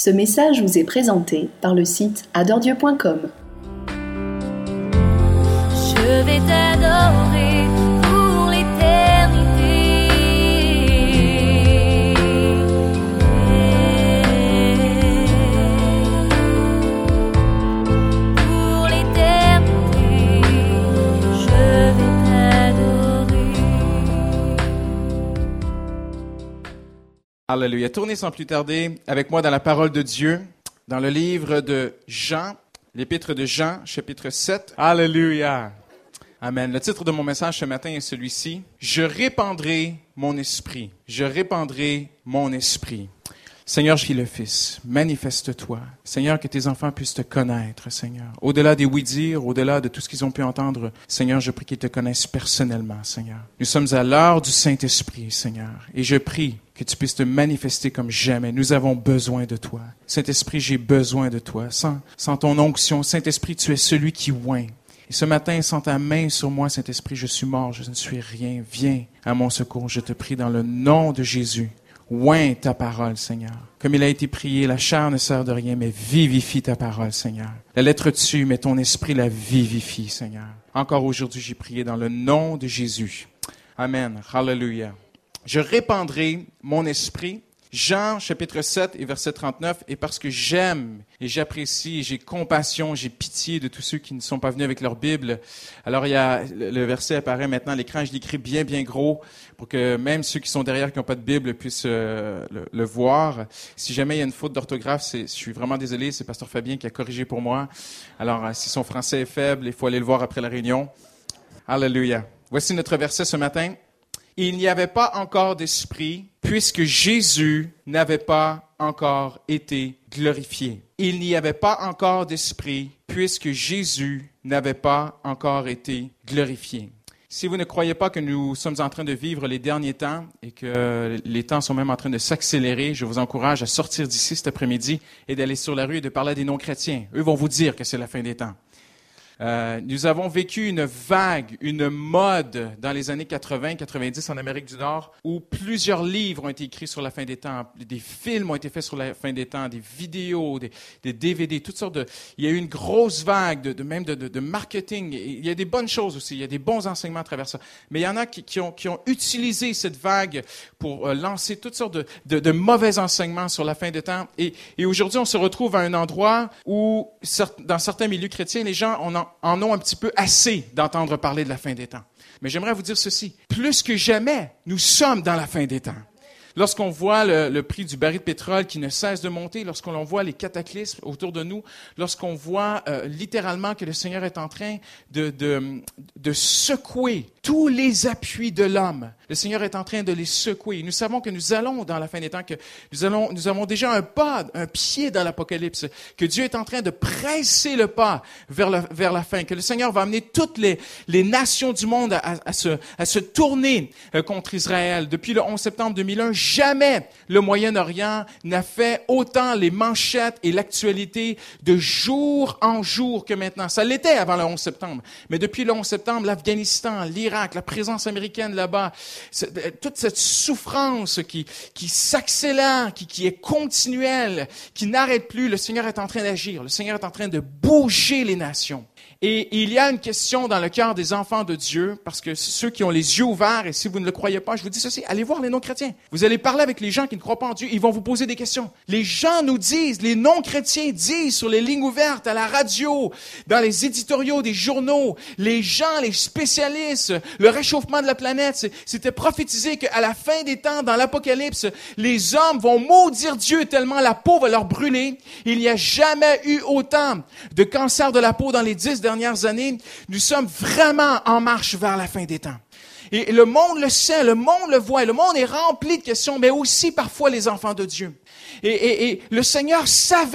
Ce message vous est présenté par le site adoredieu.com. Je vais t'adorer pour l'éternité. Pour l'éternité, je vais t'adorer. Alléluia. Tournez sans plus tarder avec moi dans la parole de Dieu, dans le livre de Jean, l'épître de Jean, chapitre 7. Alléluia. Amen. Le titre de mon message ce matin est celui-ci. Je répandrai mon esprit. Je répandrai mon esprit. Seigneur, je suis le Fils. Manifeste-toi. Seigneur, que tes enfants puissent te connaître, Seigneur. Au-delà des oui-dire, au-delà de tout ce qu'ils ont pu entendre, Seigneur, je prie qu'ils te connaissent personnellement, Seigneur. Nous sommes à l'heure du Saint-Esprit, Seigneur. Et je prie que tu puisses te manifester comme jamais. Nous avons besoin de toi. Saint-Esprit, j'ai besoin de toi. Sans ton onction, Saint-Esprit, tu es celui qui oint. Et ce matin, sans ta main sur moi, Saint-Esprit, je suis mort, je ne suis rien. Viens à mon secours, je te prie dans le nom de Jésus. Oins ta parole, Seigneur. Comme il a été prié, la chair ne sert de rien, mais vivifie ta parole, Seigneur. La lettre tue, mais ton esprit la vivifie, Seigneur. Encore aujourd'hui, j'ai prié dans le nom de Jésus. Amen. Hallelujah. Je répandrai mon esprit. Jean, chapitre 7 et verset 39, et parce que j'aime et j'apprécie et j'ai compassion, j'ai pitié de tous ceux qui ne sont pas venus avec leur Bible. Alors, le verset apparaît maintenant à l'écran, je l'écris bien, bien gros pour que même ceux qui sont derrière qui n'ont pas de Bible puissent le voir. Si jamais il y a une faute d'orthographe, je suis vraiment désolé, c'est Pasteur Fabien qui a corrigé pour moi. Alors, si son français est faible, il faut aller le voir après la réunion. Alléluia. Voici notre verset ce matin. Il n'y avait pas encore d'esprit, puisque Jésus n'avait pas encore été glorifié. Il n'y avait pas encore d'esprit, puisque Jésus n'avait pas encore été glorifié. Si vous ne croyez pas que nous sommes en train de vivre les derniers temps et que les temps sont même en train de s'accélérer, je vous encourage à sortir d'ici cet après-midi et d'aller sur la rue et de parler à des non-chrétiens. Eux vont vous dire que c'est la fin des temps. Nous avons vécu une vague, une mode dans les années 80-90 en Amérique du Nord où plusieurs livres ont été écrits sur la fin des temps, des films ont été faits sur la fin des temps, des vidéos, des DVD, toutes sortes de... Il y a eu une grosse vague de marketing. Il y a des bonnes choses aussi, il y a des bons enseignements à travers ça. Mais il y en a qui ont utilisé cette vague pour lancer toutes sortes de mauvais enseignements sur la fin des temps. Et aujourd'hui, on se retrouve à un endroit où, dans certains milieux chrétiens, les gens en ont un petit peu assez d'entendre parler de la fin des temps. Mais j'aimerais vous dire ceci. Plus que jamais, nous sommes dans la fin des temps. Lorsqu'on voit le prix du baril de pétrole qui ne cesse de monter, lorsqu'on voit les cataclysmes autour de nous, lorsqu'on voit littéralement que le Seigneur est en train de secouer tous les appuis de l'homme. Le Seigneur est en train de les secouer. Nous savons que nous allons dans la fin des temps, que nous avons déjà un pied dans l'Apocalypse, que Dieu est en train de presser le pas vers la fin, que le Seigneur va amener toutes les nations du monde à se tourner contre Israël. Depuis le 11 septembre 2001, jamais le Moyen-Orient n'a fait autant les manchettes et l'actualité de jour en jour que maintenant. Ça l'était avant le 11 septembre. Mais depuis le 11 septembre, l'Afghanistan, l'Irak, la présence américaine là-bas, toute cette souffrance qui s'accélère, qui est continuelle, qui n'arrête plus, le Seigneur est en train d'agir. Le Seigneur est en train de bouger les nations. Et il y a une question dans le cœur des enfants de Dieu, parce que ceux qui ont les yeux ouverts, et si vous ne le croyez pas, je vous dis ceci, allez voir les non-chrétiens. Vous allez parler avec les gens qui ne croient pas en Dieu, ils vont vous poser des questions. Les gens nous disent, les non-chrétiens disent sur les lignes ouvertes, à la radio, dans les éditoriaux des journaux, les gens, les spécialistes, le réchauffement de la planète, c'était prophétisé qu'à la fin des temps, dans l'Apocalypse, les hommes vont maudire Dieu tellement la peau va leur brûler. Il n'y a jamais eu autant de cancer de la peau dans les 10 dernières années. Nous sommes vraiment en marche vers la fin des temps. Et le monde le sait, le monde le voit, le monde est rempli de questions, mais aussi parfois les enfants de Dieu. Et le Seigneur savait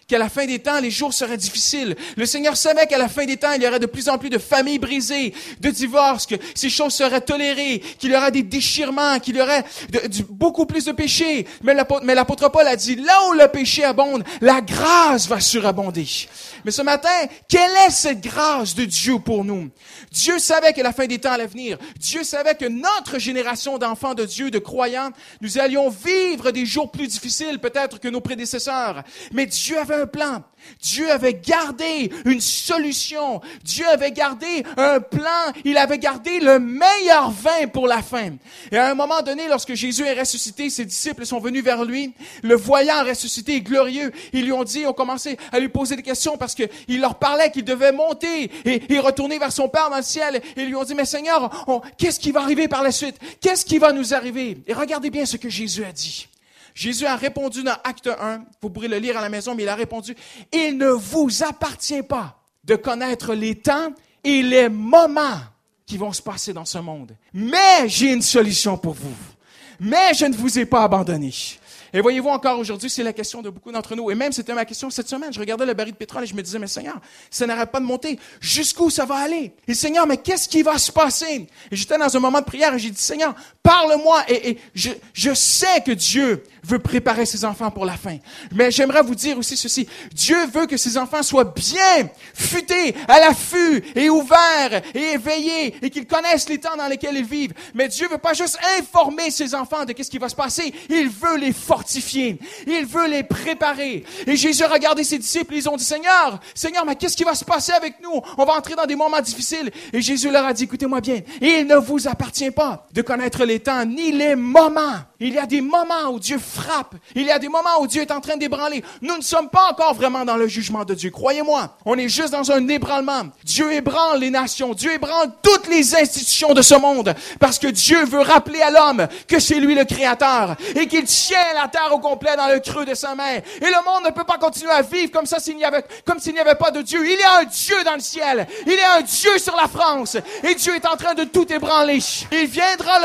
qu'à la fin des temps, les jours seraient difficiles. Le Seigneur savait qu'à la fin des temps, il y aurait de plus en plus de familles brisées, de divorces, que ces choses seraient tolérées, qu'il y aurait des déchirements, qu'il y aurait beaucoup plus de péchés. Mais l'apôtre Paul a dit, là où le péché abonde, la grâce va surabonder. Mais ce matin, quelle est cette grâce de Dieu pour nous? Dieu savait que la fin des temps allait venir. Dieu savait que notre génération d'enfants de Dieu, de croyants, nous allions vivre des jours plus difficiles peut-être que nos prédécesseurs. Mais Dieu avait un plan. Dieu avait gardé une solution. Dieu avait gardé un plan. Il avait gardé le meilleur vin pour la fin. Et à un moment donné, lorsque Jésus est ressuscité, ses disciples sont venus vers lui. Le voyant ressuscité et glorieux, ils lui ont dit, ont commencé à lui poser des questions parce qu'il leur parlait qu'il devait monter et retourner vers son Père dans le ciel. Et ils lui ont dit, mais Seigneur, qu'est-ce qui va arriver par la suite? Qu'est-ce qui va nous arriver? Et regardez bien ce que Jésus a dit. Jésus a répondu dans Acte 1, vous pourrez le lire à la maison, mais il a répondu, « Il ne vous appartient pas de connaître les temps et les moments qui vont se passer dans ce monde. Mais j'ai une solution pour vous. Mais je ne vous ai pas abandonné. » Et voyez-vous, encore aujourd'hui, c'est la question de beaucoup d'entre nous. Et même, c'était ma question cette semaine. Je regardais le baril de pétrole et je me disais, mais Seigneur, ça n'arrête pas de monter. Jusqu'où ça va aller? Et Seigneur, mais qu'est-ce qui va se passer? Et j'étais dans un moment de prière et j'ai dit, Seigneur, parle-moi. Et je sais que Dieu veut préparer ses enfants pour la fin. Mais j'aimerais vous dire aussi ceci. Dieu veut que ses enfants soient bien futés, à l'affût et ouverts et éveillés et qu'ils connaissent les temps dans lesquels ils vivent. Mais Dieu veut pas juste informer ses enfants de qu'est-ce qui va se passer. Il veut les fortifier. Il veut les préparer. Et Jésus a regardé ses disciples. Ils ont dit, Seigneur, mais qu'est-ce qui va se passer avec nous? On va entrer dans des moments difficiles. Et Jésus leur a dit, écoutez-moi bien. Il ne vous appartient pas de connaître les temps ni les moments. Il y a des moments où Dieu frappe. Il y a des moments où Dieu est en train d'ébranler. Nous ne sommes pas encore vraiment dans le jugement de Dieu. Croyez-moi, on est juste dans un ébranlement. Dieu ébranle les nations. Dieu ébranle toutes les institutions de ce monde. Parce que Dieu veut rappeler à l'homme que c'est lui le Créateur. Et qu'il tient la terre au complet dans le creux de sa main. Et le monde ne peut pas continuer à vivre comme ça comme s'il n'y avait pas de Dieu. Il y a un Dieu dans le ciel. Il y a un Dieu sur la France. Et Dieu est en train de tout ébranler. Il viendra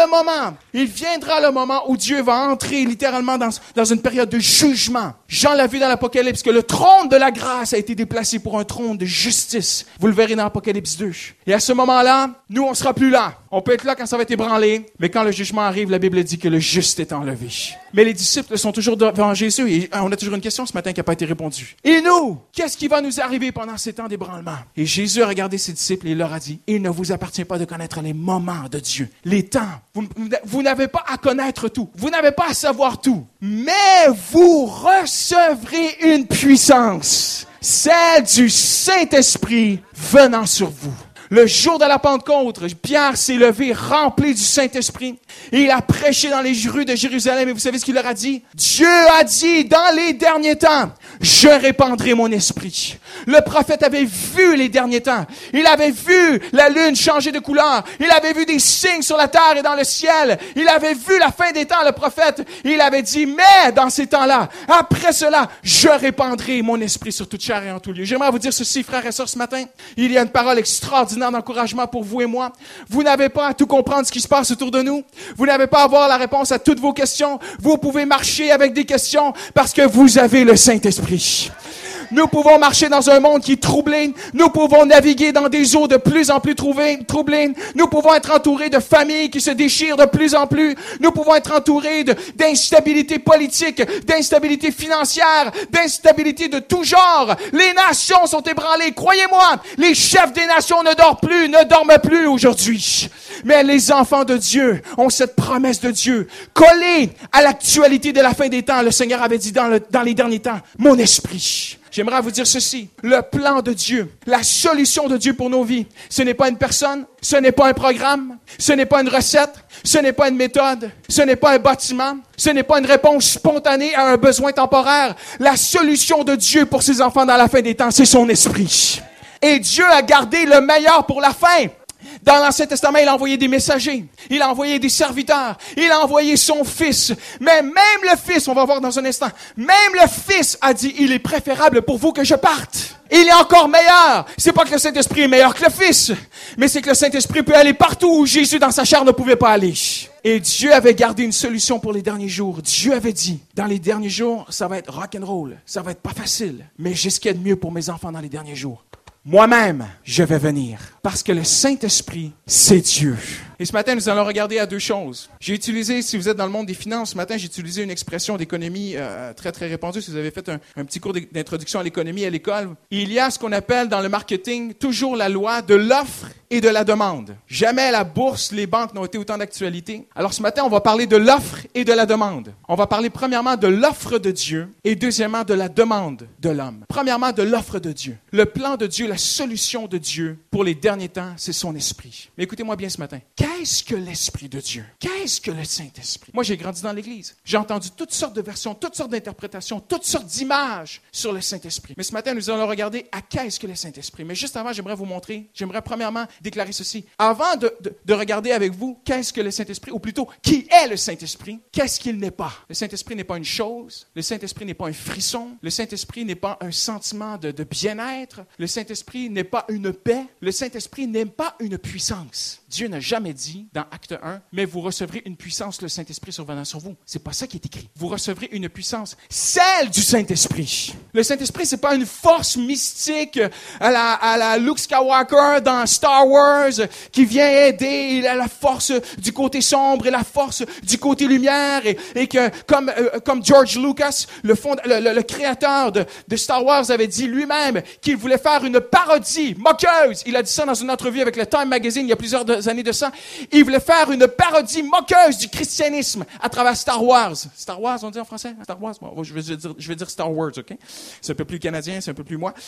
le moment où Dieu va entrer littéralement dans une période de jugement. Jean l'a vu dans l'Apocalypse que le trône de la grâce a été déplacé pour un trône de justice. Vous le verrez dans l'Apocalypse 2. Et à ce moment-là, nous, on sera plus là. On peut être là quand ça va être ébranlé, mais quand le jugement arrive, la Bible dit que le juste est enlevé. Mais les disciples sont toujours devant Jésus et on a toujours une question ce matin qui n'a pas été répondue. Et nous, qu'est-ce qui va nous arriver pendant ces temps d'ébranlement? Et Jésus a regardé ses disciples et il leur a dit, il ne vous appartient pas de connaître les moments de Dieu, les temps. Vous n'avez pas à connaître tout. Vous n'avez pas à savoir tout. Mais vous recevrez une puissance, celle du Saint-Esprit venant sur vous. Le jour de la Pentecôte, Pierre s'est levé rempli du Saint-Esprit et il a prêché dans les rues de Jérusalem. Et vous savez ce qu'il leur a dit? Dieu a dit, dans les derniers temps, je répandrai mon esprit. Le prophète avait vu les derniers temps. Il avait vu la lune changer de couleur. Il avait vu des signes sur la terre et dans le ciel. Il avait vu la fin des temps, le prophète. Il avait dit, mais dans ces temps-là, après cela, je répandrai mon esprit sur toute chair et en tout lieu. J'aimerais vous dire ceci, frères et sœurs, ce matin. Il y a une parole extraordinaire d'encouragement pour vous et moi. Vous n'avez pas à tout comprendre ce qui se passe autour de nous. Vous n'avez pas à avoir la réponse à toutes vos questions. Vous pouvez marcher avec des questions parce que vous avez le Saint-Esprit. Nous pouvons marcher dans un monde qui est troublé. Nous pouvons naviguer dans des eaux de plus en plus troublées. Nous pouvons être entourés de familles qui se déchirent de plus en plus. Nous pouvons être entourés d'instabilité politique, d'instabilité financière, d'instabilité de tout genre. Les nations sont ébranlées. Croyez-moi, les chefs des nations ne dorment plus aujourd'hui. Mais les enfants de Dieu ont cette promesse de Dieu collée à l'actualité de la fin des temps. Le Seigneur avait dit dans les derniers temps, mon esprit. J'aimerais vous dire ceci, le plan de Dieu, la solution de Dieu pour nos vies, ce n'est pas une personne, ce n'est pas un programme, ce n'est pas une recette, ce n'est pas une méthode, ce n'est pas un bâtiment, ce n'est pas une réponse spontanée à un besoin temporaire. La solution de Dieu pour ses enfants dans la fin des temps, c'est son esprit. Et Dieu a gardé le meilleur pour la fin. Dans l'Ancien Testament, il a envoyé des messagers. Il a envoyé des serviteurs. Il a envoyé son Fils. Mais même le Fils, on va voir dans un instant, même le Fils a dit, il est préférable pour vous que je parte. Il est encore meilleur. C'est pas que le Saint-Esprit est meilleur que le Fils, mais c'est que le Saint-Esprit peut aller partout où Jésus dans sa chair ne pouvait pas aller. Et Dieu avait gardé une solution pour les derniers jours. Dieu avait dit, dans les derniers jours, ça va être rock'n'roll. Ça va être pas facile, mais j'ai ce qu'il y a de mieux pour mes enfants dans les derniers jours. Moi-même, je vais venir. Parce que le Saint-Esprit, c'est Dieu. Et ce matin, nous allons regarder à deux choses. J'ai utilisé, si vous êtes dans le monde des finances, ce matin, j'ai utilisé une expression d'économie très, très répandue. Si vous avez fait un petit cours d'introduction à l'économie à l'école, il y a ce qu'on appelle dans le marketing toujours la loi de l'offre et de la demande. Jamais la bourse, les banques n'ont été autant d'actualité. Alors ce matin, on va parler de l'offre et de la demande. On va parler premièrement de l'offre de Dieu et deuxièmement de la demande de l'homme. Premièrement, de l'offre de Dieu. Le plan de Dieu, la solution de Dieu pour les derniers temps, c'est son esprit. Mais écoutez-moi bien ce matin. Qu'est-ce que l'Esprit de Dieu? Qu'est-ce que le Saint-Esprit? Moi, j'ai grandi dans l'Église. J'ai entendu toutes sortes de versions, toutes sortes d'interprétations, toutes sortes d'images sur le Saint-Esprit. Mais ce matin, nous allons regarder à qu'est-ce que le Saint-Esprit. Mais juste avant, j'aimerais vous montrer, j'aimerais premièrement déclarer ceci. Avant de regarder avec vous qu'est-ce que le Saint-Esprit, ou plutôt, qui est le Saint-Esprit, qu'est-ce qu'il n'est pas? Le Saint-Esprit n'est pas une chose. Le Saint-Esprit n'est pas un frisson. Le Saint-Esprit n'est pas un sentiment de bien-être. Le Saint-Esprit n'est pas une paix. Le Saint-Esprit n'est pas une puissance. Dieu n'a jamais dit dans Acte 1, mais vous recevrez une puissance, le Saint-Esprit survenant sur vous. C'est pas ça qui est écrit. Vous recevrez une puissance, celle du Saint-Esprit. Le Saint-Esprit, c'est pas une force mystique à la Luke Skywalker dans Star Wars qui vient aider. Il a la force du côté sombre et la force du côté lumière et que comme George Lucas, le créateur de Star Wars avait dit lui-même qu'il voulait faire une parodie moqueuse. Il a dit ça dans une entrevue avec le Time Magazine il y a plusieurs années de ça. Il voulait faire une parodie moqueuse du christianisme à travers Star Wars. Star Wars, on dit en français? Star Wars? Bon, je vais dire Star Wars, OK? C'est un peu plus canadien, c'est un peu plus moi.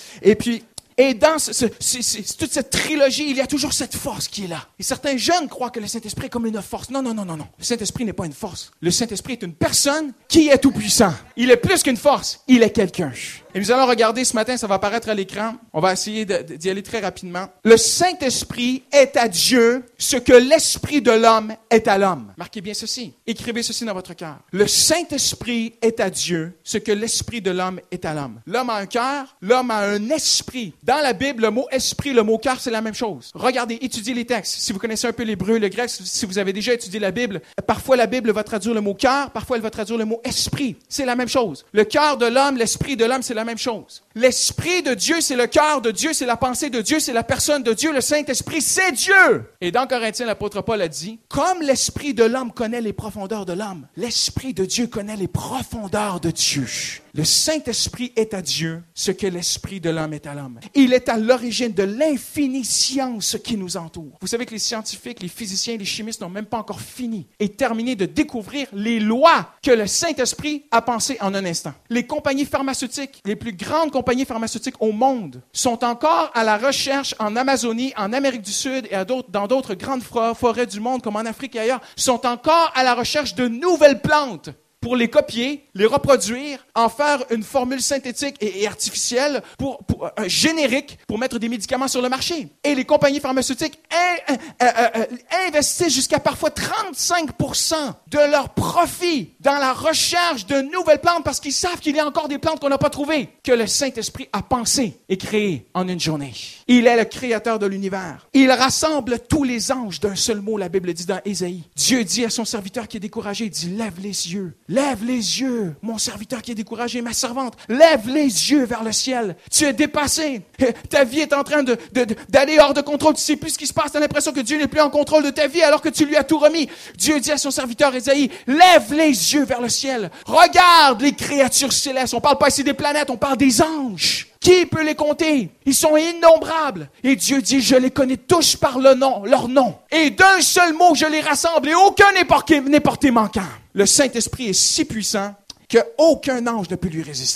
Et dans toute cette trilogie, il y a toujours cette force qui est là. Et certains jeunes croient que le Saint-Esprit est comme une force. Non. Le Saint-Esprit n'est pas une force. Le Saint-Esprit est une personne qui est tout-puissant. Il est plus qu'une force. Il est quelqu'un. Et nous allons regarder ce matin, ça va apparaître à l'écran. On va essayer d'y aller très rapidement. Le Saint-Esprit est à Dieu ce que l'Esprit de l'homme est à l'homme. Marquez bien ceci. Écrivez ceci dans votre cœur. Le Saint-Esprit est à Dieu ce que l'Esprit de l'homme est à l'homme. L'homme a un cœur, l'homme a un esprit. Dans la Bible, le mot esprit, le mot cœur, c'est la même chose. Regardez, étudiez les textes. Si vous connaissez un peu l'hébreu, le grec, si vous avez déjà étudié la Bible, parfois la Bible va traduire le mot cœur, parfois elle va traduire le mot esprit. C'est la même chose. Le cœur de l'homme, l'esprit de l'homme, c'est la même chose. L'Esprit de Dieu, c'est le cœur de Dieu, c'est la pensée de Dieu, c'est la personne de Dieu. Le Saint-Esprit, c'est Dieu. Et dans Corinthiens, l'apôtre Paul a dit, comme l'Esprit de l'homme connaît les profondeurs de l'homme, l'Esprit de Dieu connaît les profondeurs de Dieu. Le Saint-Esprit est à Dieu ce que l'Esprit de l'homme est à l'homme. Il est à l'origine de l'infinie science qui nous entoure. Vous savez que les scientifiques, les physiciens, les chimistes n'ont même pas encore fini et terminé de découvrir les lois que le Saint-Esprit a pensées en un instant. Les compagnies pharmaceutiques, les plus grandes compagnies pharmaceutiques au monde, sont encore à la recherche en Amazonie, en Amérique du Sud et dans d'autres grandes forêts du monde comme en Afrique et ailleurs, sont encore à la recherche de nouvelles plantes pour les copier, les reproduire, en faire une formule synthétique et artificielle pour générique pour mettre des médicaments sur le marché. Et les compagnies pharmaceutiques investissent jusqu'à parfois 35% de leur profit dans la recherche de nouvelles plantes parce qu'ils savent qu'il y a encore des plantes qu'on n'a pas trouvées, que le Saint-Esprit a pensées et créées en une journée. Il est le créateur de l'univers. Il rassemble tous les anges d'un seul mot, la Bible dit dans Ésaïe. Dieu dit à son serviteur qui est découragé, il dit, lève les yeux. Lève les yeux, mon serviteur qui est découragé, ma servante. Lève les yeux vers le ciel. Tu es dépassé. Ta vie est en train d'aller hors de contrôle. Tu sais plus ce qui se passe. Tu as l'impression que Dieu n'est plus en contrôle de ta vie alors que tu lui as tout remis. Dieu dit à son serviteur Ésaïe, lève les yeux vers le ciel. Regarde les créatures célestes. On parle pas ici des planètes, on parle des anges. Qui peut les compter? Ils sont innombrables. Et Dieu dit, je les connais tous par leur nom. Et d'un seul mot, je les rassemble et aucun n'est porté manquant. Le Saint-Esprit est si puissant qu'aucun ange ne peut lui résister.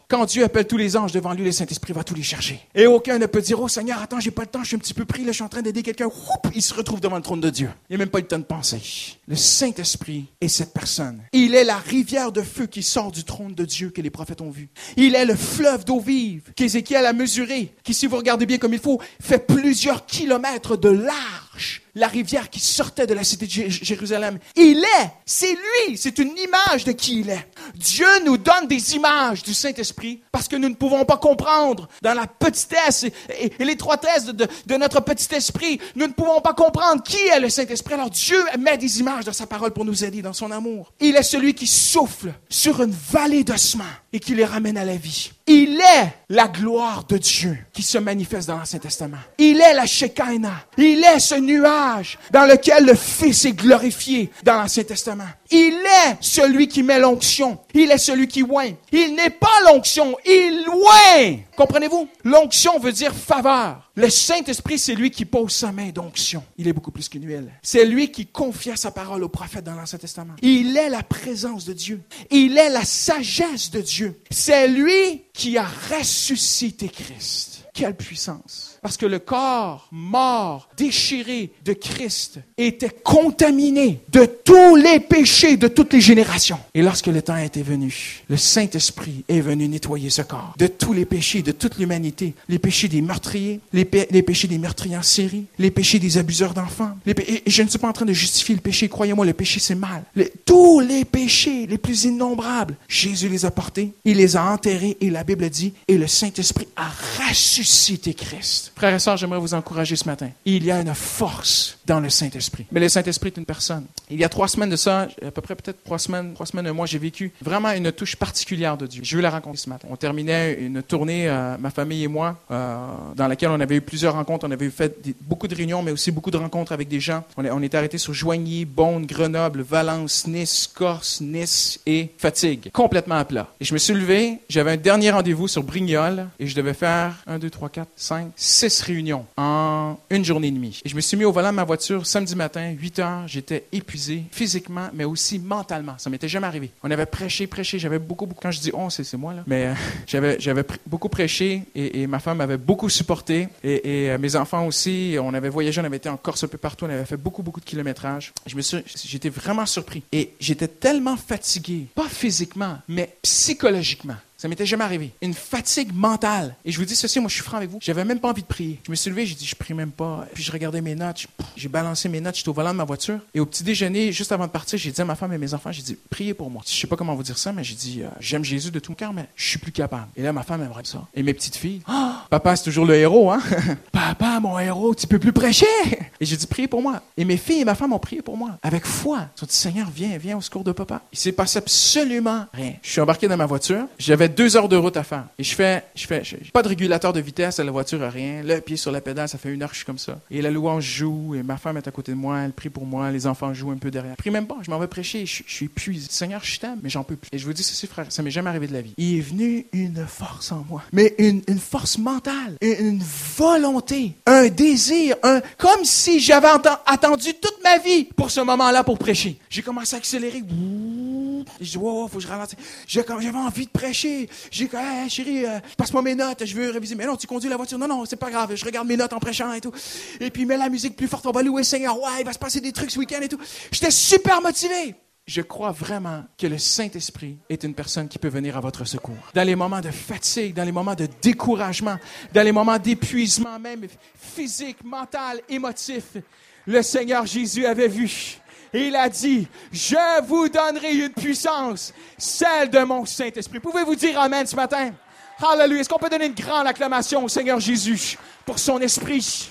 Quand Dieu appelle tous les anges devant lui, le Saint-Esprit va tous les chercher. Et aucun ne peut dire, oh Seigneur, attends, j'ai pas le temps, je suis un petit peu pris, là, je suis en train d'aider quelqu'un. Oup, il se retrouve devant le trône de Dieu. Il n'y a même pas eu le temps de penser. Le Saint-Esprit est cette personne. Il est la rivière de feu qui sort du trône de Dieu que les prophètes ont vu. Il est le fleuve d'eau vive qu'Ézéchiel a mesuré, qui, si vous regardez bien comme il faut, fait plusieurs kilomètres de large. La rivière qui sortait de la cité de Jérusalem. C'est lui, c'est une image de qui il est. Dieu nous donne des images du Saint-Esprit parce que nous ne pouvons pas comprendre dans la petitesse et l'étroitesse de notre petit esprit. Nous ne pouvons pas comprendre qui est le Saint-Esprit. Alors Dieu met des images dans sa parole pour nous aider dans son amour. Il est celui qui souffle sur une vallée d'ossements et qui les ramène à la vie. Il est la gloire de Dieu qui se manifeste dans l'Ancien Testament. Il est la Shekinah. Il est ce nuage dans lequel le Fils est glorifié dans l'Ancien Testament. Il est celui qui met l'onction. Il est celui qui oint. Il n'est pas l'onction, il oint. Comprenez-vous? L'onction veut dire faveur. Le Saint-Esprit, c'est lui qui pose sa main d'onction. Il est beaucoup plus qu'une huile. C'est lui qui confia sa parole aux prophètes dans l'Ancien Testament. Il est la présence de Dieu. Il est la sagesse de Dieu. C'est lui qui a ressuscité Christ. Quelle puissance! Parce que le corps mort, déchiré de Christ était contaminé de tous les péchés de toutes les générations. Et lorsque le temps était venu, le Saint-Esprit est venu nettoyer ce corps de tous les péchés de toute l'humanité. Les péchés des meurtriers, les péchés des meurtriers en série, les péchés des abuseurs d'enfants. Et je ne suis pas en train de justifier le péché. Croyez-moi, le péché, c'est mal. Tous les péchés les plus innombrables, Jésus les a portés. Il les a enterrés et la Bible dit, et le Saint-Esprit a ressuscité Christ. Frères et sœurs, j'aimerais vous encourager ce matin. Il y a une force dans le Saint-Esprit. Mais le Saint-Esprit est une personne. Il y a 3 semaines de ça, à peu près peut-être 3 semaines, un mois, j'ai vécu vraiment une touche particulière de Dieu. Je veux la rencontrer ce matin. On terminait une tournée, ma famille et moi, dans laquelle on avait eu plusieurs rencontres. On avait fait beaucoup de réunions, mais aussi beaucoup de rencontres avec des gens. On était arrêtés sur Joigny, Beaune, Grenoble, Valence, Nice, Corse, Nice et Fatigue. Complètement à plat. Et je me suis levé, j'avais un dernier rendez-vous sur Brignoles et je devais faire 1, 2, 3, 4, 5, 6 réunions en une journée et demie. Et je me suis mis au volant de ma voiture samedi matin, 8 heures. J'étais épuisé physiquement, mais aussi mentalement. Ça m'était jamais arrivé. On avait prêché. J'avais beaucoup. Quand je dis on, c'est moi, là. Mais j'avais beaucoup prêché et ma femme m'avait beaucoup supporté. Et mes enfants aussi. On avait voyagé, on avait été en Corse un peu partout. On avait fait beaucoup de kilométrage. J'étais vraiment surpris. Et j'étais tellement fatigué, pas physiquement, mais psychologiquement. Ça m'était jamais arrivé. Une fatigue mentale. Et je vous dis ceci, moi je suis franc avec vous. J'avais même pas envie de prier. Je me suis levé, j'ai dit je prie même pas. Puis je regardais mes notes. J'ai balancé mes notes. J'étais au volant de ma voiture. Et au petit déjeuner, juste avant de partir, j'ai dit à ma femme et mes enfants, j'ai dit priez pour moi. Je sais pas comment vous dire ça, mais j'ai dit j'aime Jésus de tout mon cœur, mais je suis plus capable. Et là ma femme aimerait ça. Et mes petites filles, papa c'est toujours le héros, hein. Papa mon héros, tu peux plus prêcher. Et j'ai dit priez pour moi. Et mes filles et ma femme ont prié pour moi avec foi. Ils ont dit Seigneur viens au secours de papa. Il s'est passé absolument rien. Je suis embarqué dans ma voiture. J'avais 2 heures de route à faire. Et je fais pas de régulateur de vitesse à la voiture, rien. Le pied sur la pédale, ça fait 1 heure que je suis comme ça. Et la louange joue, et ma femme est à côté de moi, elle prie pour moi, les enfants jouent un peu derrière. Je prie même pas, je m'en vais prêcher, je suis épuisé. Seigneur, je t'aime, mais j'en peux plus. Et je vous dis ceci, frère, ça m'est jamais arrivé de la vie. Il est venu une force en moi. Mais une force mentale, une volonté, un désir, comme si j'avais attendu toute ma vie pour ce moment-là pour prêcher. J'ai commencé à accélérer. Et je dis, wow, faut que je ralentisse. J'avais envie de prêcher. J'ai dit, hey, chérie, passe-moi mes notes, je veux réviser. Mais non, tu conduis la voiture. Non, c'est pas grave. Je regarde mes notes en prêchant et tout. Et puis, mets la musique plus forte. On va louer le Seigneur. Ouais, il va se passer des trucs ce week-end et tout. J'étais super motivé. Je crois vraiment que le Saint-Esprit est une personne qui peut venir à votre secours. Dans les moments de fatigue, dans les moments de découragement, dans les moments d'épuisement même physique, mental, émotif, le Seigneur Jésus avait vu. Et il a dit, je vous donnerai une puissance, celle de mon Saint-Esprit. Pouvez-vous dire Amen ce matin? Alléluia. Est-ce qu'on peut donner une grande acclamation au Seigneur Jésus pour son esprit?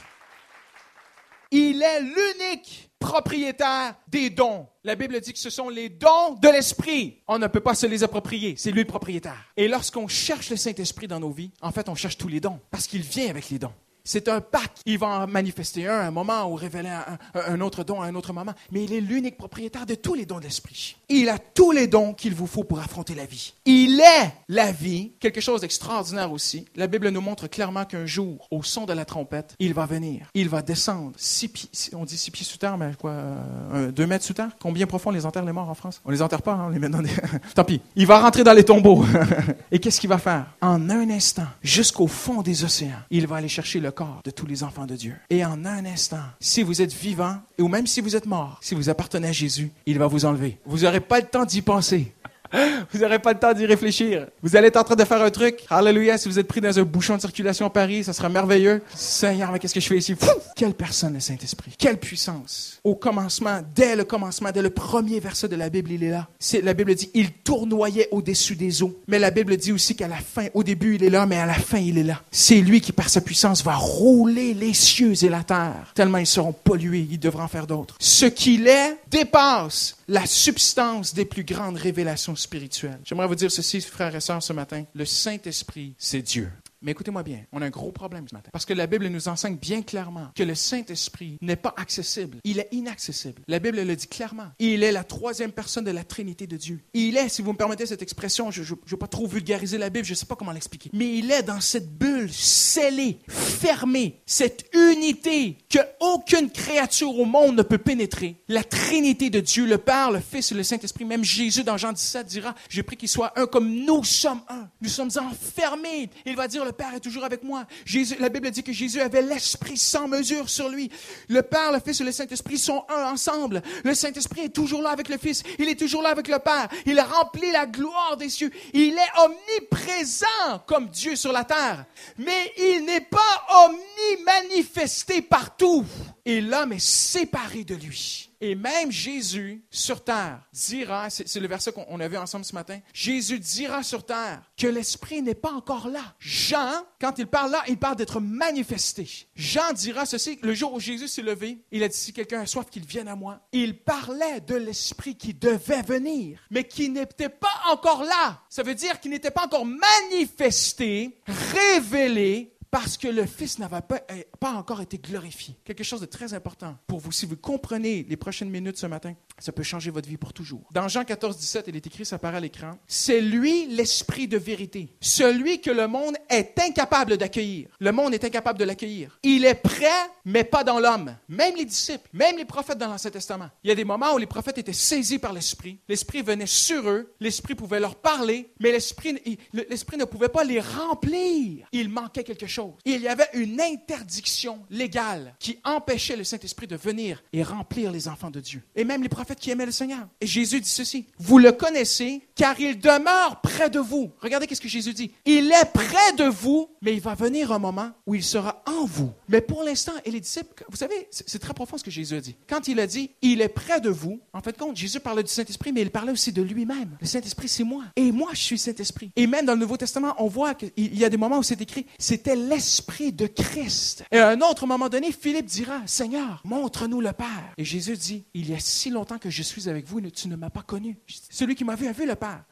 Il est l'unique propriétaire des dons. La Bible dit que ce sont les dons de l'Esprit. On ne peut pas se les approprier. C'est lui le propriétaire. Et lorsqu'on cherche le Saint-Esprit dans nos vies, en fait, on cherche tous les dons parce qu'il vient avec les dons. C'est un pacte. Il va en manifester un moment ou révéler un autre don à un autre moment. Mais il est l'unique propriétaire de tous les dons de l'Esprit. Il a tous les dons qu'il vous faut pour affronter la vie. Il est la vie, quelque chose d'extraordinaire aussi. La Bible nous montre clairement qu'un jour, au son de la trompette, il va venir. Il va descendre 6 pieds, on dit 6 pieds sous terre, mais quoi, 2 mètres sous terre? Combien profond les enterre les morts en France? On les enterre pas, hein, on les met dans des... Tant pis. Il va rentrer dans les tombeaux. Et qu'est-ce qu'il va faire? En un instant, jusqu'au fond des océans, il va aller chercher le corps de tous les enfants de Dieu. Et en un instant, si vous êtes vivant, ou même si vous êtes mort, si vous appartenez à Jésus, il va vous enlever. Vous n'aurez pas le temps d'y penser. Vous n'aurez pas le temps d'y réfléchir. Vous allez être en train de faire un truc. Alléluia, si vous êtes pris dans un bouchon de circulation à Paris, ça sera merveilleux. Seigneur, mais qu'est-ce que je fais ici? Quelle personne, le Saint-Esprit. Quelle puissance. Au commencement, dès le premier verset de la Bible, il est là. La Bible dit, il tournoyait au-dessus des eaux. Mais la Bible dit aussi qu'à la fin, au début, il est là, mais à la fin, il est là. C'est lui qui, par sa puissance, va rouler les cieux et la terre. Tellement ils seront pollués, il devra en faire d'autres. Ce qu'il est dépasse la substance des plus grandes révélations spirituelles. J'aimerais vous dire ceci, frères et sœurs, ce matin. Le Saint-Esprit, c'est Dieu. Mais écoutez-moi bien, on a un gros problème ce matin. Parce que la Bible nous enseigne bien clairement que le Saint-Esprit n'est pas accessible. Il est inaccessible. La Bible le dit clairement. Il est la troisième personne de la Trinité de Dieu. Il est, si vous me permettez cette expression, je ne veux pas trop vulgariser la Bible, je ne sais pas comment l'expliquer. Mais il est dans cette bulle scellée, fermée, cette unité qu'aucune créature au monde ne peut pénétrer. La Trinité de Dieu, le Père, le Fils et le Saint-Esprit. Même Jésus, dans Jean 17, dira, j'ai pris qu'il soit un comme nous sommes un. Nous sommes enfermés. Il va dire, le Père est toujours avec moi. La Bible dit que Jésus avait l'Esprit sans mesure sur lui. Le Père, le Fils et le Saint-Esprit sont un ensemble. Le Saint-Esprit est toujours là avec le Fils. Il est toujours là avec le Père. Il remplit la gloire des cieux. Il est omniprésent comme Dieu sur la terre. Mais il n'est pas omnimanifesté partout. Et l'homme est séparé de lui. Et même Jésus, sur terre, dira, c'est le verset qu'on a vu ensemble ce matin, Jésus dira sur terre que l'Esprit n'est pas encore là. Jean, quand il parle là, il parle d'être manifesté. Jean dira ceci, le jour où Jésus s'est levé, il a dit, si quelqu'un a soif, qu'il vienne à moi. Il parlait de l'Esprit qui devait venir, mais qui n'était pas encore là. Ça veut dire qu'il n'était pas encore manifesté, révélé, parce que le Fils n'avait pas encore été glorifié. Quelque chose de très important pour vous. Si vous comprenez les prochaines minutes ce matin, ça peut changer votre vie pour toujours. Dans Jean 14, 17, il est écrit, ça apparaît à l'écran, c'est lui l'Esprit de vérité, celui que le monde est incapable d'accueillir. Le monde est incapable de l'accueillir. Il est prêt, mais pas dans l'homme. Même les disciples, même les prophètes dans l'Ancien Testament. Il y a des moments où les prophètes étaient saisis par l'Esprit. L'Esprit venait sur eux, l'Esprit pouvait leur parler, mais l'Esprit ne pouvait pas les remplir. Il manquait quelque chose. Il y avait une interdiction légale qui empêchait le Saint-Esprit de venir et remplir les enfants de Dieu. Et même les prophètes qui aimaient le Seigneur. Et Jésus dit ceci, vous le connaissez car il demeure près de vous. Regardez qu'est-ce que Jésus dit. Il est près de vous, mais il va venir un moment où il sera en vous. Mais pour l'instant, et les disciples, vous savez, c'est très profond ce que Jésus a dit. Quand il a dit, il est près de vous, en fait, compte, Jésus parlait du Saint-Esprit, mais il parlait aussi de lui-même. Le Saint-Esprit, c'est moi. Et moi, je suis le Saint-Esprit. Et même dans le Nouveau Testament, on voit qu'il y a des moments où c'est écrit, c'était l'Esprit de Christ. Et à un autre moment donné, Philippe dira, Seigneur, montre-nous le Père. Et Jésus dit, il y a si longtemps que je suis avec vous et tu ne m'as pas connu. Celui qui m'a vu a vu le Père.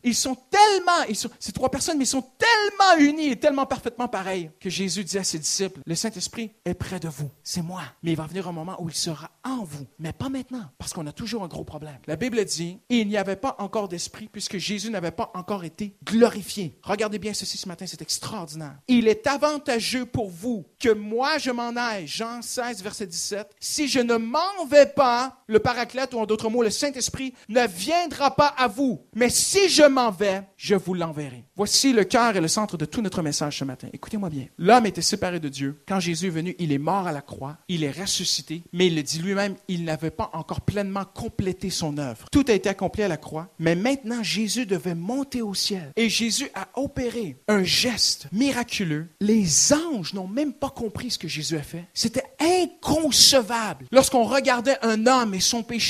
Ces trois personnes, mais ils sont tellement unis et tellement parfaitement pareils que Jésus dit à ses disciples, le Saint-Esprit est près de vous. C'est moi. Mais il va venir un moment où il sera en vous. Mais pas maintenant, parce qu'on a toujours un gros problème. La Bible dit, il n'y avait pas encore d'Esprit puisque Jésus n'avait pas encore été glorifié. Regardez bien ceci ce matin, c'est extraordinaire. Il est avantageux pour vous que moi je m'en aille. Jean 16, verset 17. Si je ne m'en vais pas, le Paraclète, ou en d'autres mots, le Saint-Esprit, ne viendra pas à vous. Mais si je m'en vais, je vous l'enverrai. Voici le cœur et le centre de tout notre message ce matin. Écoutez-moi bien. L'homme était séparé de Dieu. Quand Jésus est venu, il est mort à la croix. Il est ressuscité. Mais il le dit lui-même, il n'avait pas encore pleinement complété son œuvre. Tout a été accompli à la croix. Mais maintenant, Jésus devait monter au ciel. Et Jésus a opéré un geste miraculeux. Les anges n'ont même pas compris ce que Jésus a fait. C'était inconcevable. Lorsqu'on regardait un homme et son péché et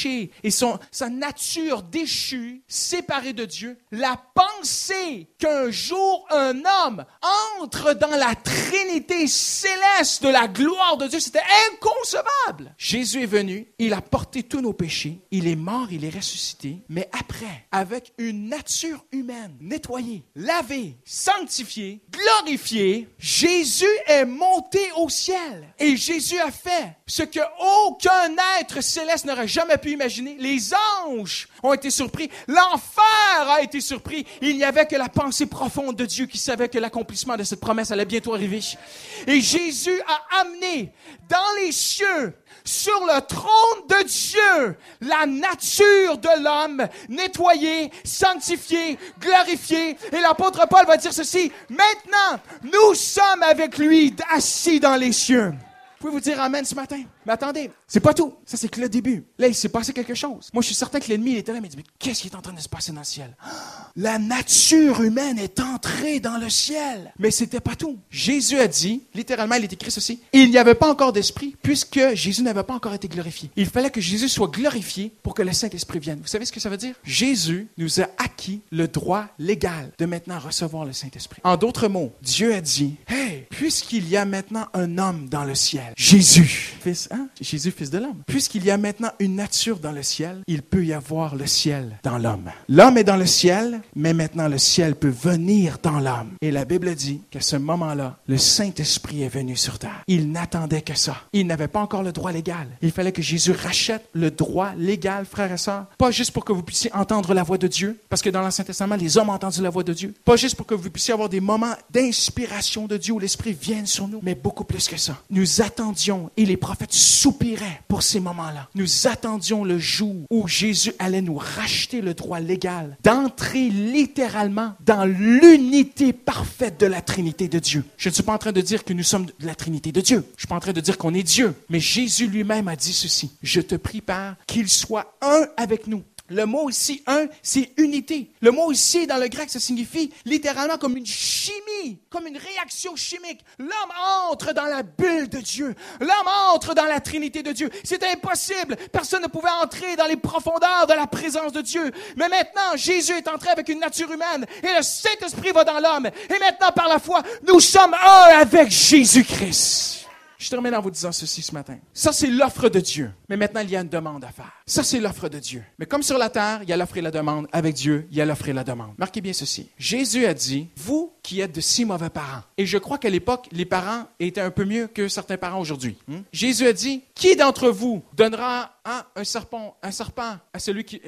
sa nature déchue, séparée de Dieu, la pensée qu'un jour un homme entre dans la Trinité céleste de la gloire de Dieu, c'était inconcevable. Jésus est venu, il a porté tous nos péchés, il est mort, il est ressuscité, mais après, avec une nature humaine, nettoyée, lavée, sanctifiée, glorifiée, Jésus est monté au ciel. Et Jésus a fait ce que aucun être céleste n'aurait jamais pu imaginer. Les anges ont été surpris. L'enfer a été surpris. Il n'y avait que la pensée profonde de Dieu qui savait que l'accomplissement de cette promesse allait bientôt arriver. Et Jésus a amené dans les cieux, sur le trône de Dieu, la nature de l'homme nettoyée, sanctifiée, glorifiée. Et l'apôtre Paul va dire ceci: maintenant, nous sommes avec lui assis dans les cieux. Vous pouvez vous dire amen ce matin? Mais attendez, c'est pas tout. Ça, c'est que le début. Là, il s'est passé quelque chose. Moi, je suis certain que l'ennemi, il était là, mais il dit, mais qu'est-ce qui est en train de se passer dans le ciel? La nature humaine est entrée dans le ciel. Mais c'était pas tout. Jésus a dit, littéralement, il est écrit ceci, il n'y avait pas encore d'esprit, puisque Jésus n'avait pas encore été glorifié. Il fallait que Jésus soit glorifié pour que le Saint-Esprit vienne. Vous savez ce que ça veut dire? Jésus nous a acquis le droit légal de maintenant recevoir le Saint-Esprit. En d'autres mots, Dieu a dit, hey, puisqu'il y a maintenant un homme dans le ciel, Jésus, Jésus, fils de l'homme. Puisqu'il y a maintenant une nature dans le ciel, il peut y avoir le ciel dans l'homme. L'homme est dans le ciel, mais maintenant le ciel peut venir dans l'homme. Et la Bible dit qu'à ce moment-là, le Saint-Esprit est venu sur terre. Il n'attendait que ça. Il n'avait pas encore le droit légal. Il fallait que Jésus rachète le droit légal, frères et sœurs. Pas juste pour que vous puissiez entendre la voix de Dieu, parce que dans l'Ancien Testament, les hommes ont entendu la voix de Dieu. Pas juste pour que vous puissiez avoir des moments d'inspiration de Dieu où l'Esprit vienne sur nous, mais beaucoup plus que ça. Nous attendions, et les prophètes soupiraient pour ces moments-là. Nous attendions le jour où Jésus allait nous racheter le droit légal d'entrer littéralement dans l'unité parfaite de la Trinité de Dieu. Je ne suis pas en train de dire que nous sommes de la Trinité de Dieu. Je ne suis pas en train de dire qu'on est Dieu. Mais Jésus lui-même a dit ceci. Je te prie, Père, qu'il soit un avec nous. Le mot ici, un, c'est unité. Le mot ici, dans le grec, ça signifie littéralement comme une chimie, comme une réaction chimique. L'homme entre dans la bulle de Dieu. L'homme entre dans la Trinité de Dieu. C'était impossible. Personne ne pouvait entrer dans les profondeurs de la présence de Dieu. Mais maintenant, Jésus est entré avec une nature humaine et le Saint-Esprit va dans l'homme. Et maintenant, par la foi, nous sommes un avec Jésus-Christ. Je termine en vous disant ceci ce matin. Ça, c'est l'offre de Dieu. Mais maintenant, il y a une demande à faire. Ça, c'est l'offre de Dieu. Mais comme sur la terre, il y a l'offre et la demande. Avec Dieu, il y a l'offre et la demande. Marquez bien ceci. Jésus a dit, vous qui êtes de si mauvais parents. Et je crois qu'à l'époque, les parents étaient un peu mieux que certains parents aujourd'hui. Jésus a dit, qui d'entre vous donnera un scorpion à celui qui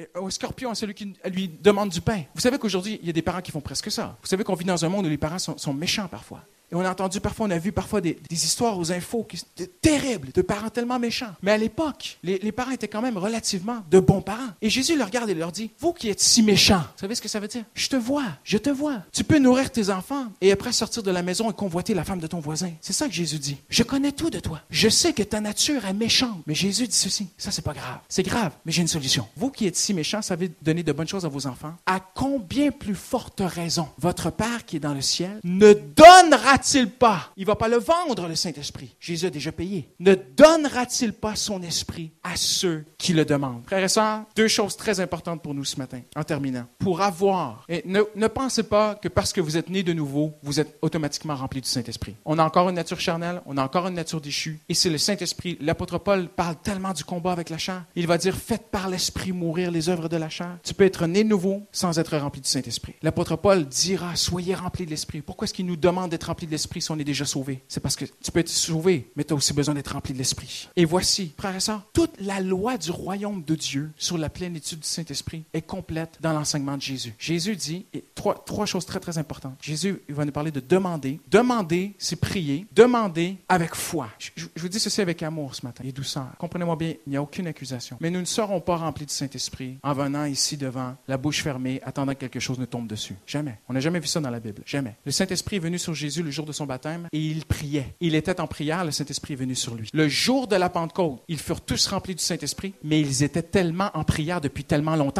lui demande du pain? Vous savez qu'aujourd'hui, il y a des parents qui font presque ça. Vous savez qu'on vit dans un monde où les parents sont méchants parfois. Et on a vu parfois des histoires aux infos qui étaient terribles, de parents tellement méchants. Mais à l'époque, les parents étaient quand même relativement de bons parents. Et Jésus leur regarde et leur dit, vous qui êtes si méchants, vous savez ce que ça veut dire? Je te vois. Tu peux nourrir tes enfants et après sortir de la maison et convoiter la femme de ton voisin. C'est ça que Jésus dit. Je connais tout de toi. Je sais que ta nature est méchante. Mais Jésus dit ceci, ça c'est pas grave. C'est grave, mais j'ai une solution. Vous qui êtes si méchants, savez donner de bonnes choses à vos enfants. À combien plus forte raison votre Père qui est dans le ciel ne donnera-t-il pas, il ne va pas le vendre, le Saint-Esprit. Jésus a déjà payé. Ne donnera-t-il pas son esprit à ceux qui le demandent? Frères et sœurs, deux choses très importantes pour nous ce matin, en terminant. Pour avoir, et ne pensez pas que parce que vous êtes né de nouveau, vous êtes automatiquement rempli du Saint-Esprit. On a encore une nature charnelle, on a encore une nature déchue, et c'est le Saint-Esprit. L'apôtre Paul parle tellement du combat avec la chair. Il va dire, faites par l'Esprit mourir les œuvres de la chair. Tu peux être né de nouveau sans être rempli du Saint-Esprit. L'apôtre Paul dira, soyez remplis de l'Esprit. Pourquoi est-ce qu'il nous demande d'être remplis de l'Esprit si on est déjà sauvé? C'est parce que tu peux être sauvé, mais tu as aussi besoin d'être rempli de l'Esprit. Et voici, frères et sœurs, toute la loi du royaume de Dieu sur la plénitude du Saint-Esprit est complète dans l'enseignement de Jésus. Jésus dit, et trois choses très, très importantes. Jésus, il va nous parler de demander. Demander, c'est prier. Demander avec foi. Je vous dis ceci avec amour ce matin et douceur. Comprenez-moi bien, il n'y a aucune accusation. Mais nous ne serons pas remplis du Saint-Esprit en venant ici devant, la bouche fermée, attendant que quelque chose ne tombe dessus. Jamais. On n'a jamais vu ça dans la Bible. Jamais. Le Saint-Esprit est venu sur Jésus le jour de son baptême et il priait. Il était en prière, le Saint-Esprit est venu sur lui. Le jour de la Pentecôte, ils furent tous remplis du Saint-Esprit, mais ils étaient tellement en prière depuis tellement longtemps.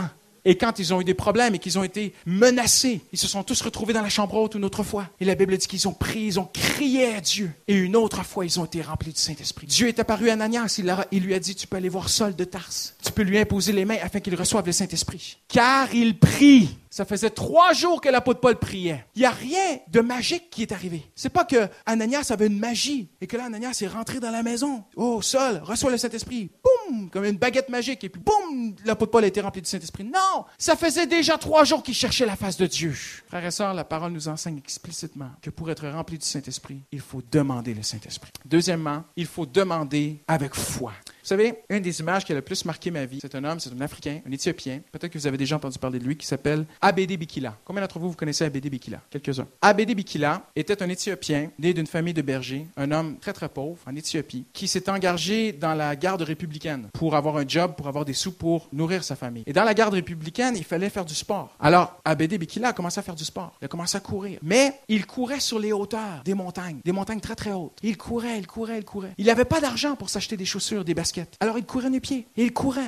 Et quand ils ont eu des problèmes et qu'ils ont été menacés, ils se sont tous retrouvés dans la chambre haute une autre fois. Et la Bible dit qu'ils ont prié, ils ont crié à Dieu. Et une autre fois, ils ont été remplis du Saint-Esprit. Dieu est apparu à Ananias, il lui a dit, tu peux aller voir Saul de Tarse. Tu peux lui imposer les mains afin qu'il reçoive le Saint-Esprit. Car il prie. Ça faisait 3 jours que l'apôtre Paul priait. Il n'y a rien de magique qui est arrivé. C'est pas que Ananias avait une magie et que là, Ananias est rentré dans la maison. Oh, Saul, reçois le Saint-Esprit. Boum! Comme une baguette magique. Et puis, boum! L'apôtre Paul a été rempli du Saint-Esprit. Non! Ça faisait déjà 3 jours qu'il cherchait la face de Dieu. Frères et sœurs, la parole nous enseigne explicitement que pour être rempli du Saint-Esprit, il faut demander le Saint-Esprit. Deuxièmement, il faut demander avec foi. Vous savez, une des images qui a le plus marqué ma vie, c'est un homme, c'est un Africain, un Éthiopien. Peut-être que vous avez déjà entendu parler de lui, qui s'appelle Abedi Bikila. Combien d'entre vous connaissez Abedi Bikila? Quelques-uns. Abedi Bikila était un Éthiopien, né d'une famille de bergers, un homme très très pauvre en Éthiopie, qui s'est engagé dans la garde républicaine pour avoir un job, pour avoir des sous pour nourrir sa famille. Et dans la garde républicaine, il fallait faire du sport. Alors, Abedi Bikila a commencé à faire du sport. Il a commencé à courir. Mais il courait sur les hauteurs des montagnes très très hautes. Il courait. Il n'avait pas d'argent pour s'acheter des chaussures, des baskets. Alors il courait nu-pieds. Et il courait.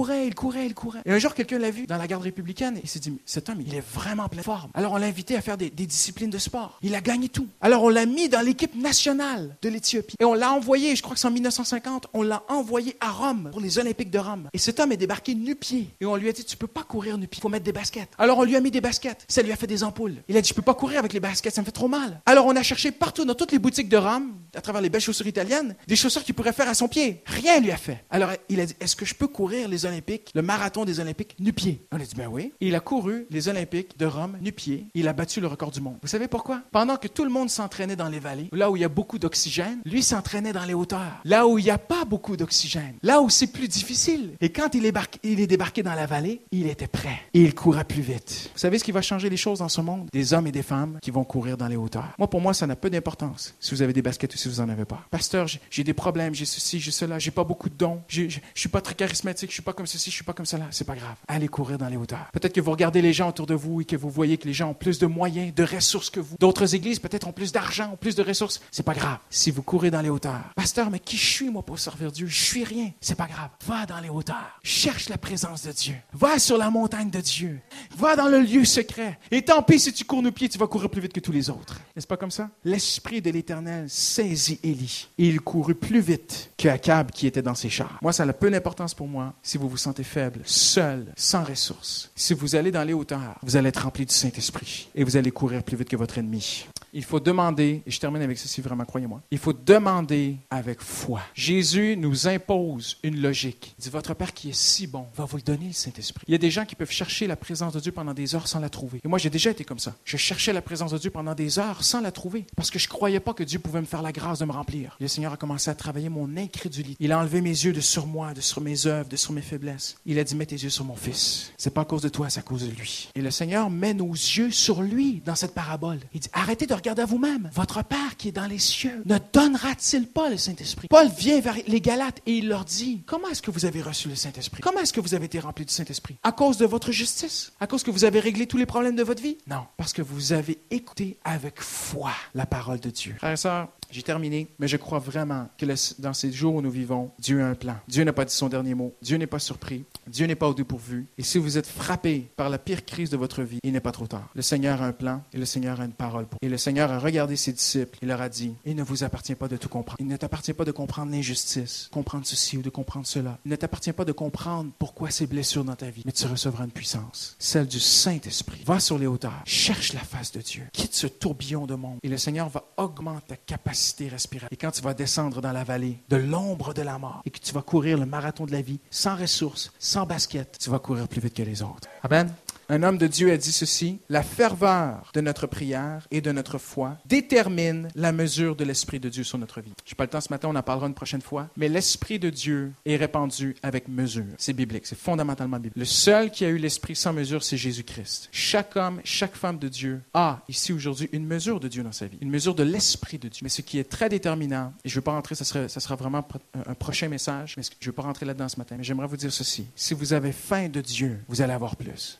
Et un jour, quelqu'un l'a vu dans la garde républicaine et il s'est dit, cet homme, il est vraiment plein de forme. Alors on l'a invité à faire des disciplines de sport. Il a gagné tout. Alors on l'a mis dans l'équipe nationale de l'Éthiopie. Et on l'a envoyé, je crois que c'est en 1950, on l'a envoyé à Rome pour les Olympiques de Rome. Et cet homme est débarqué nu-pieds. Et on lui a dit, tu peux pas courir nu-pieds, il faut mettre des baskets. Alors on lui a mis des baskets. Ça lui a fait des ampoules. Il a dit, je peux pas courir avec les baskets, ça me fait trop mal. Alors on a cherché partout dans toutes les boutiques de Rome, à travers les belles chaussures italiennes, des chaussures qu'il pourrait faire à son pied. Rien lui a fait. Alors, il a dit, est-ce que je peux courir les Olympiques, le marathon des Olympiques, nu-pieds? On a dit, ben oui. Et il a couru les Olympiques de Rome, nu-pieds. Il a battu le record du monde. Vous savez pourquoi? Pendant que tout le monde s'entraînait dans les vallées, là où il y a beaucoup d'oxygène, lui s'entraînait dans les hauteurs. Là où il n'y a pas beaucoup d'oxygène. Là où c'est plus difficile. Et quand il est débarqué dans la vallée, il était prêt. Et il courait plus vite. Vous savez ce qui va changer les choses dans ce monde? Des hommes et des femmes qui vont courir dans les hauteurs. Pour moi, ça n'a peu d'importance si vous avez des baskets ou si vous n'en avez pas. Pasteur, j'ai des problèmes, j'ai ceci, j'ai cela, j'ai pas beaucoup de dons, je suis pas très charismatique, je suis pas comme ceci, je suis pas comme cela. C'est pas grave. Allez courir dans les hauteurs. Peut-être que vous regardez les gens autour de vous et que vous voyez que les gens ont plus de moyens, de ressources que vous. D'autres églises peut-être ont plus d'argent, ont plus de ressources. C'est pas grave. Si vous courez dans les hauteurs. Pasteur, mais qui je suis moi pour servir Dieu? Je suis rien. C'est pas grave. Va dans les hauteurs. Cherche la présence de Dieu. Va sur la montagne de Dieu. Va dans le lieu secret. Et tant pis si tu cours nu-pieds, tu vas courir plus vite que tous les autres. N'est-ce pas comme ça? L'Esprit de l'Éternel saisit Élie. Et il courut plus vite que Akab qui était dans ses chars. Moi, ça n'a peu d'importance pour moi si vous vous sentez faible, seul, sans ressources. Si vous allez dans les hauteurs, vous allez être rempli du Saint-Esprit et vous allez courir plus vite que votre ennemi. Il faut demander, et je termine avec ceci vraiment, croyez-moi, il faut demander avec foi. Jésus nous impose une logique. Il dit, votre Père qui est si bon va vous le donner, le Saint-Esprit. Il y a des gens qui peuvent chercher la présence de Dieu pendant des heures sans la trouver. Et moi, j'ai déjà été comme ça. Je cherchais la présence de Dieu pendant des heures sans la trouver parce que je ne croyais pas que Dieu pouvait me faire la grâce de me remplir. Le Seigneur a commencé à travailler mon incrédulité. Il a enlevé mes yeux de sur moi, de sur mes œuvres, de sur mes faiblesses. Il a dit, mets tes yeux sur mon Fils. C'est pas à cause de toi, c'est à cause de lui. Et le Seigneur met nos yeux sur lui dans cette parabole. Il dit, arrêtez de regarder à vous-même. Votre Père qui est dans les cieux ne donnera-t-il pas le Saint-Esprit? Paul vient vers les Galates et il leur dit, comment est-ce que vous avez reçu le Saint-Esprit? Comment est-ce que vous avez été remplis du Saint-Esprit? À cause de votre justice? À cause que vous avez réglé tous les problèmes de votre vie? Non, parce que vous avez écouté avec foi la parole de Dieu. Frères et sœurs, j'ai terminé, mais je crois vraiment que dans ces jours où nous vivons, Dieu a un plan. Dieu n'a pas dit son dernier mot. Dieu n'est pas surpris. Dieu n'est pas au dépourvu. Et si vous êtes frappé par la pire crise de votre vie, il n'est pas trop tard. Le Seigneur a un plan et le Seigneur a une parole pour vous. Et le Seigneur a regardé ses disciples. Il leur a dit, il ne vous appartient pas de tout comprendre. Il ne t'appartient pas de comprendre l'injustice, comprendre ceci ou de comprendre cela. Il ne t'appartient pas de comprendre pourquoi ces blessures dans ta vie. Mais tu recevras une puissance, celle du Saint-Esprit. Va sur les hauteurs, cherche la face de Dieu. Quitte ce tourbillon de monde. Et le Seigneur va augmenter ta capacité respiratoire. Et quand tu vas descendre dans la vallée de l'ombre de la mort et que tu vas courir le marathon de la vie sans ressources, sans basket, tu vas courir plus vite que les autres. Amen. Un homme de Dieu a dit ceci, la ferveur de notre prière et de notre foi détermine la mesure de l'Esprit de Dieu sur notre vie. Je n'ai pas le temps ce matin, on en parlera une prochaine fois, mais l'Esprit de Dieu est répandu avec mesure. C'est biblique, c'est fondamentalement biblique. Le seul qui a eu l'Esprit sans mesure, c'est Jésus-Christ. Chaque homme, chaque femme de Dieu a ici aujourd'hui une mesure de Dieu dans sa vie, une mesure de l'Esprit de Dieu. Mais ce qui est très déterminant, et je ne veux pas rentrer, ça sera vraiment un prochain message, mais je ne veux pas rentrer là-dedans ce matin, mais j'aimerais vous dire ceci. Si vous avez faim de Dieu, vous allez avoir plus. Si vous avez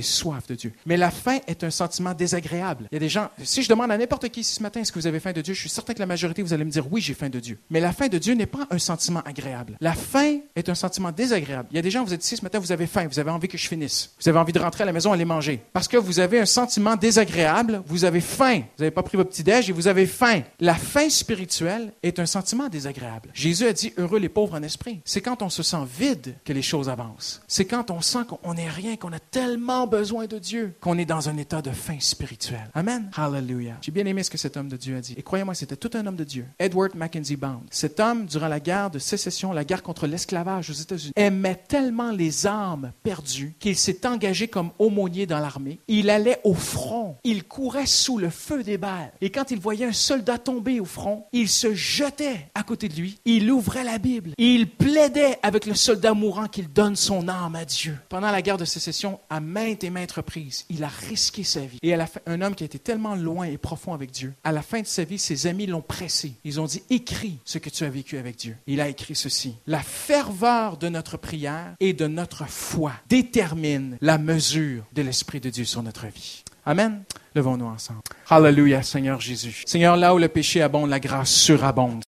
soif de Dieu. Mais la faim est un sentiment désagréable. Il y a des gens, si je demande à n'importe qui ce matin, est-ce que vous avez faim de Dieu? Je suis certain que la majorité, vous allez me dire, oui, j'ai faim de Dieu. Mais la faim de Dieu n'est pas un sentiment agréable. La faim est un sentiment désagréable. Il y a des gens, vous êtes ici ce matin, vous avez faim, vous avez envie que je finisse. Vous avez envie de rentrer à la maison, aller manger. Parce que vous avez un sentiment désagréable, vous avez faim. Vous n'avez pas pris votre petit-déj et vous avez faim. La faim spirituelle est un sentiment désagréable. Jésus a dit, heureux les pauvres en esprit. C'est quand on se sent vide que les choses avancent. C'est quand on sent qu'on n'est rien, qu'on a tellement besoin de Dieu, qu'on est dans un état de faim spirituelle. Amen. Hallelujah. J'ai bien aimé ce que cet homme de Dieu a dit. Et croyez-moi, c'était tout un homme de Dieu. Edward Mackenzie Bond. Cet homme, durant la guerre de sécession, la guerre contre l'esclavage aux États-Unis, aimait tellement les âmes perdues qu'il s'est engagé comme aumônier dans l'armée. Il allait au front. Il courait sous le feu des balles. Et quand il voyait un soldat tomber au front, il se jetait à côté de lui. Il ouvrait la Bible. Il plaidait avec le soldat mourant qu'il donne son âme à Dieu. Pendant la guerre de sécession, à maintes et maintes reprises, il a risqué sa vie. Et à la fin, un homme qui a été tellement loin et profond avec Dieu, à la fin de sa vie, ses amis l'ont pressé. Ils ont dit, écris ce que tu as vécu avec Dieu. Il a écrit ceci. La ferveur de notre prière et de notre foi détermine la mesure de l'Esprit de Dieu sur notre vie. Amen. Levons-nous ensemble. Hallelujah, Seigneur Jésus. Seigneur, là où le péché abonde, la grâce surabonde.